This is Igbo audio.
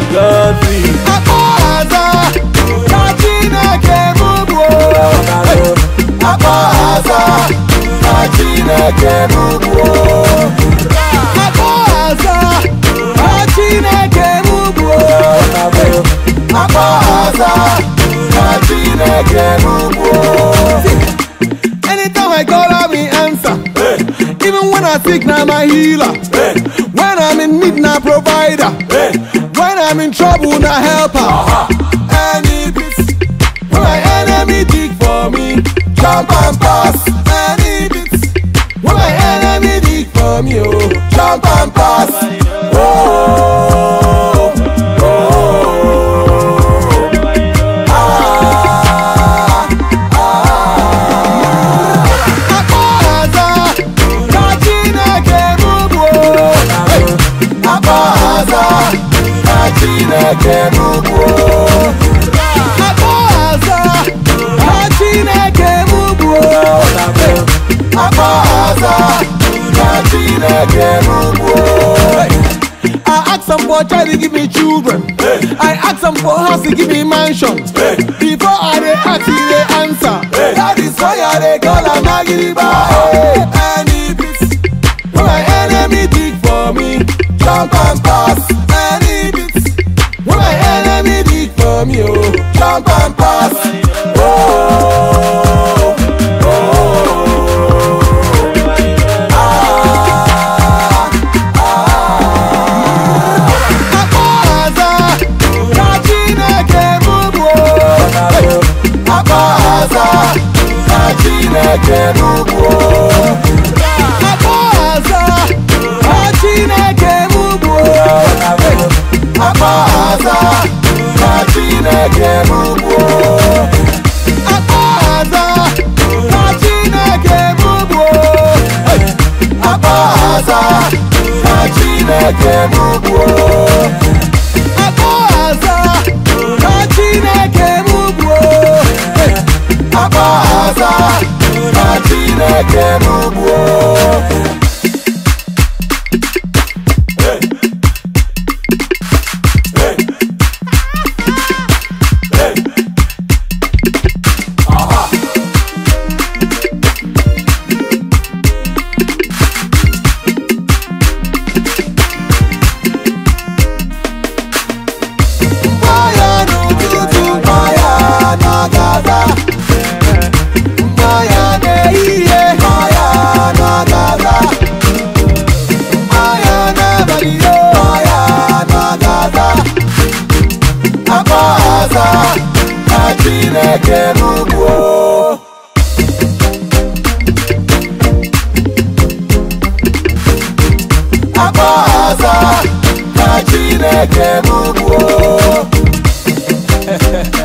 country. Akpaza, ka Chineke bụbu. Akpaza, ka Chineke bụbu. Akpaza, ka Chineke bụbu. Akpaza, ka Chineke bụbu. Anytime I call, I will answer. Even when I sick, now my healer. When I'm in need, now provider. When I'm in trouble, now helper. Any bits, when my enemy dig for me, jump and pass. Any bits, when my enemy dig for me, oh, jump and pass. Oh, oh, ah, ah. Akpaza, ka Chineke bụbu. Akpaza, ka Chineke bụbu. Akpaza, ka Chineke bụbu. Akpaza, ka Chineke bụbu. I ask them for child to give me children. I ask them for house to give me mansions. Before I dey ask, they answer. That is why I dey call am Magiriba. Any bits, when my enemy dig for me, jump and pass. Any bits, when my enemy dig for me, oh, jump and pass. Oh, oh, ah, ah. Akpaza, ka Chineke bụbu. Akpaza, ka Chineke bụbu. Akpaza, ka Chineke bụbu. Akpaza, ka Chineke bụbu. Akpaza, ka Chineke bụbu. Akpaza, ka Chineke bụbu. Akpaza, ka Chineke bụbu. Akpaza, ka Chineke bụbu. Mgbaya n'ụtụtụ, mgbaya n'ọgaza. Mgbaya n'ehihie, mgbaya n'ọgaza. Mgbaya n'abalị, mgbaya n'ọgaza. Akpaza, ka Chineke bụbu. Akpaza, ka Chineke bụbu.